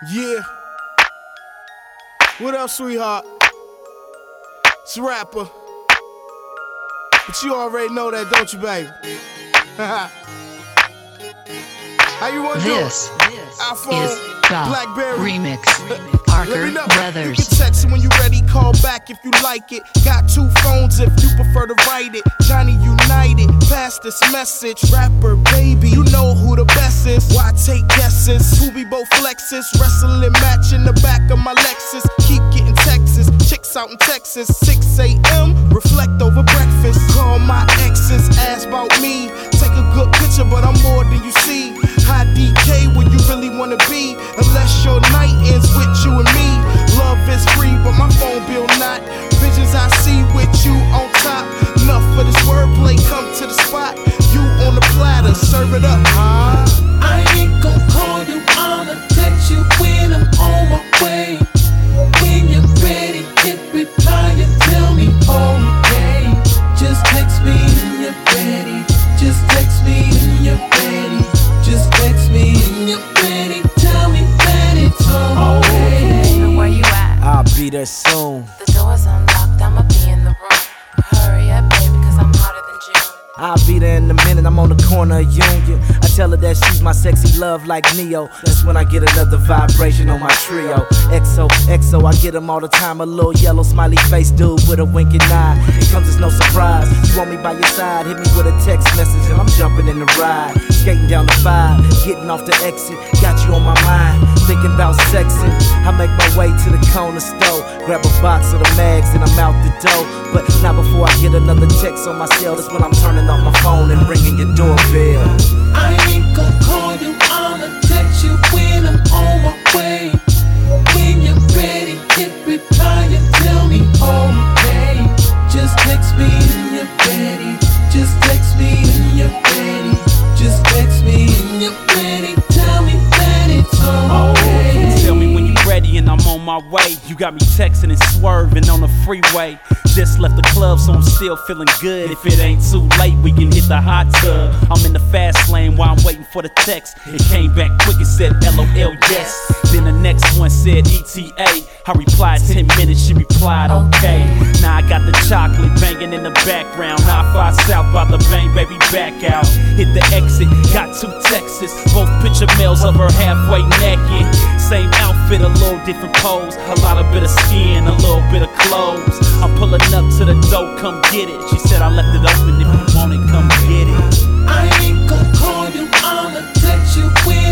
Yeah. What up, sweetheart? It's a rapper. But you already know that, don't you, baby? How you want to do it? This iPhone, is the Blackberry remix. Let Parker me know. Brothers. You can text it when you ready, call back if you like it. Got two phones if you prefer to write it. Johnny United, pass this message. Rapper, baby, you know who the best is. Why take guesses? Who be both flexes? Wrestling match in the back of my Lexus. Keep getting Texas, chicks out in Texas. 6 a.m., reflect over breakfast. Call my exes, ask about me. Take a good picture, but I'm more than you see. High DK where you really wanna be. Unless your night ends with you and me. Love is free, but my phone bill not. Visions I see with you on top. Enough for this wordplay, come to the spot. You on the platter, serve it up, huh? I ain't gon' call you, I'ma text you when I'm on my way. When you're ready, hit reply and tell me okay. Just text me when you're ready. Just text me when you're ready. Just text me when you're ready. Tell me that it's okay. Where you at? I'll be there soon. The door's unlocked, I'ma be in the room. Hurry up, baby, cause I'm hotter than June. I'll be there in a minute, I'm on the corner of Union. I tell her that she's my sexy love like Neo. That's when I get another vibration on my trio. XO, I get them all the time. A little yellow smiley face dude with a winking eye. It comes as no surprise. You want me by your side, hit me with a text message and I'm jumping in the ride. Skating down the 5, getting off the exit. Got you on my mind, thinking about sexing. I make my way to the corner store. Grab a box of the mags and I'm out the door. But not before I get another text on my cell. That's when I'm turning off my phone and ringing your doorbell. I ain't gon' call you, I'ma text you when I'm on my way. When you're ready, hit reply and tell me okay. Just text me when you're ready. Just text me when you're ready. Just text me when you're ready. Tell me that it's okay. Tell me when you're ready and I'm on my way. You got me texting and swerving on the freeway. Just left the club, so I'm still feeling good. If it ain't too late, we can hit the hot tub. I'm in the fast lane while I'm waiting for the text. It came back quick and said LOL, yes. Then the next one said ETA. I replied 10 minutes, she replied okay. Now I got the chocolate banging in the background. 9-5 South by the bang, baby, back out. Hit the exit, got 2 Texas. Both picture mails of her halfway naked. Same outfit, a little different pose. A lot of bit of skin, a little bit of clothes. I'm pulling up to the door, come get it. She said I left it open, if you want it, come get it. I ain't gon' call you, I'ma text you when